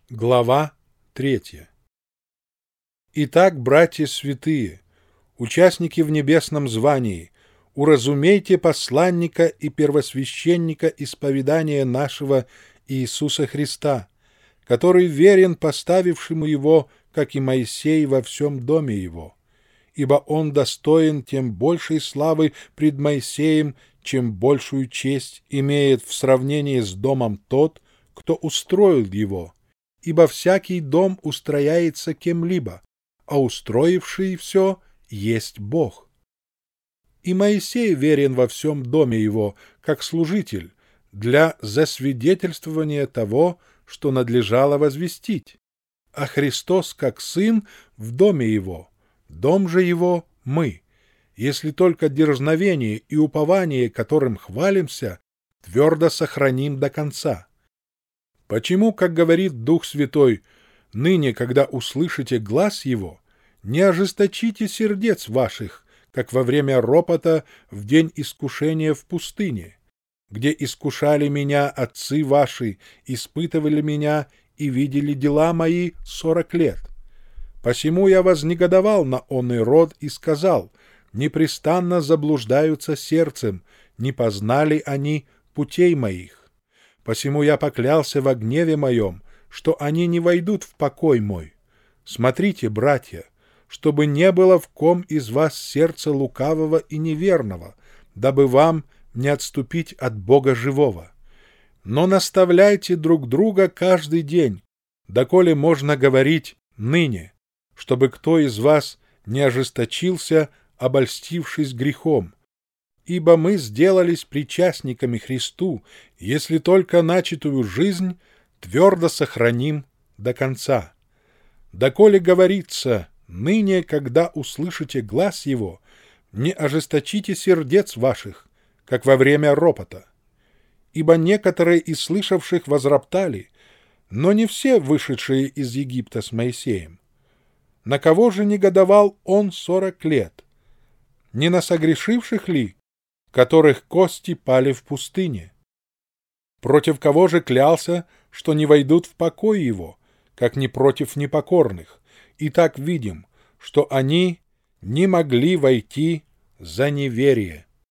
Глава 3. Итак, братья святые, участники в небесном звании, уразумейте посланника и первосвященника исповедания нашего Иисуса Христа, который верен поставившему его, как и Моисей во всем доме его. Ибо он достоин тем большей славы пред Моисеем, чем большую честь имеет в сравнении с домом тот, кто устроил его. Ибо всякий дом устрояется кем-либо, а устроивший все есть Бог. И Моисей верен во всем доме его, как служитель, для засвидетельствования того, что надлежало возвестить, а Христос как сын в доме его, дом же его мы, если только дерзновение и упование, которым хвалимся, твердо сохраним до конца. Почему, как говорит Дух Святой, ныне, когда услышите глас Его, не ожесточите сердец ваших, как во время ропота в день искушения в пустыне, где искушали меня отцы ваши, испытывали меня и видели дела мои 40 лет. Посему я вознегодовал на онный род и сказал: непрестанно заблуждаются сердцем, не познали они путей моих. Посему я поклялся во гневе моем, что они не войдут в покой мой. Смотрите, братья, чтобы не было в ком из вас сердца лукавого и неверного, дабы вам не отступить от Бога живого. Но наставляйте друг друга каждый день, доколе можно говорить ныне, чтобы кто из вас не ожесточился, обольстившись грехом. Ибо мы сделались причастниками Христу, если только начатую жизнь твердо сохраним до конца. Доколе говорится, ныне, когда услышите глас Его, не ожесточите сердец ваших, как во время ропота. Ибо некоторые из слышавших возроптали, но не все вышедшие из Египта с Моисеем. На кого же негодовал он 40 лет? Не на согрешивших ли, которых кости пали в пустыне? Против кого же клялся, что не войдут в покой его, как не против непокорных? И так видим, что они не могли войти за неверие.